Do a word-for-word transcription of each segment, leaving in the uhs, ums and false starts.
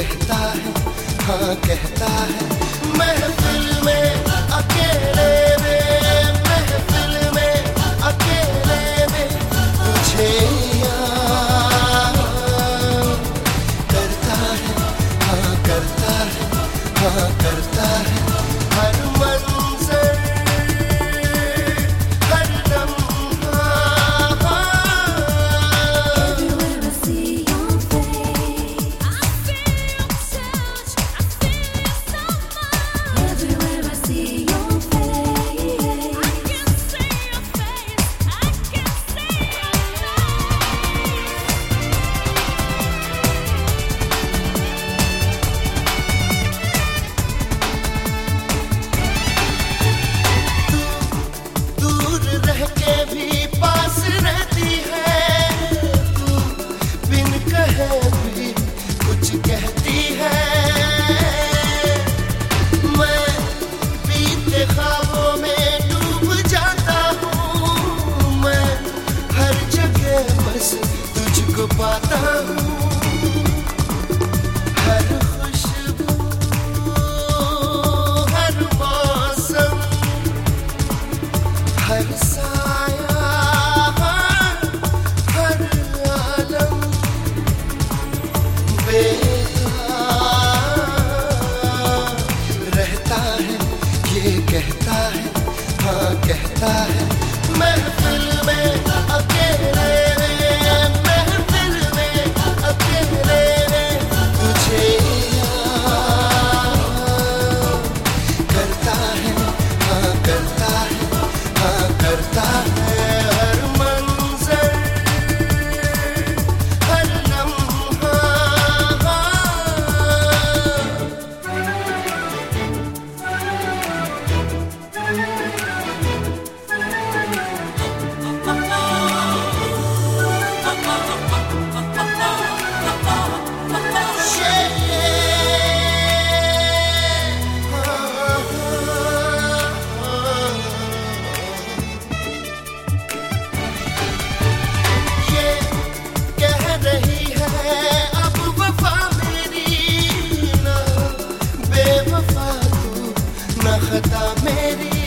कहता है, हाँ कहता है। महफिल में अकेले में, महफिल में अकेले में तुझे याद करता है, हाँ करता है, हाँ करता है। हर मंजर हर लम्हा, Everywhere I see your face, I feel your touch, I feel your smile. Everywhere I see your face, I can see your face, I can see दूर रह के भी पास रहती है, तू बिन कहे भी कुछ कहती है। मैं बीते ख्वाबों में डूब जाता हूँ, मैं हर जगह बस तुझको पाता हूँ। हर खुशबू हर मौसम हर साया हर आलम बेकार रहता है, ये कहता है, हाँ कहता है। महफिल में अकेले में, महफिल में अकेले में तुझे याद करता है, हाँ करता है, हाँ करता है। हर मंजर हर लम्हा, ये कह रही है अब वफा मेरी, ना बेवफा तू ना खता मेरी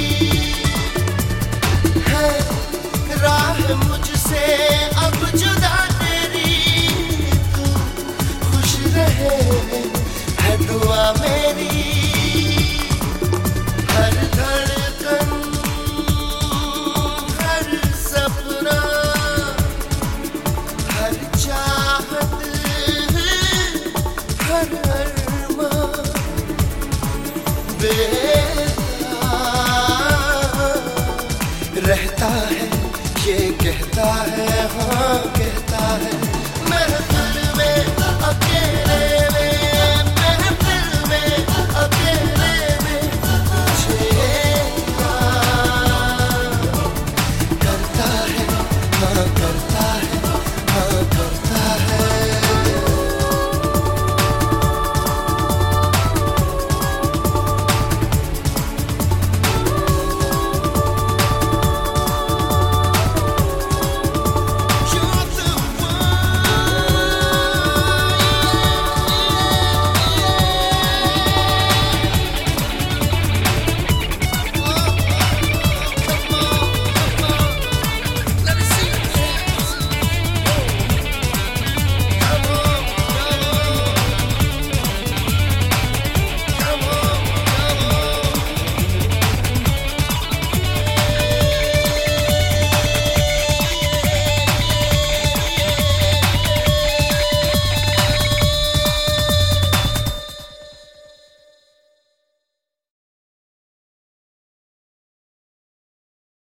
है। राह मुझसे अब जुदा तेरी, तू खुश रहे है दुआ मेरी। हर धड़कन हर सपना हर चाहत हर अरमान बेकार रहता है, ये कहता है, हाँ कहता है।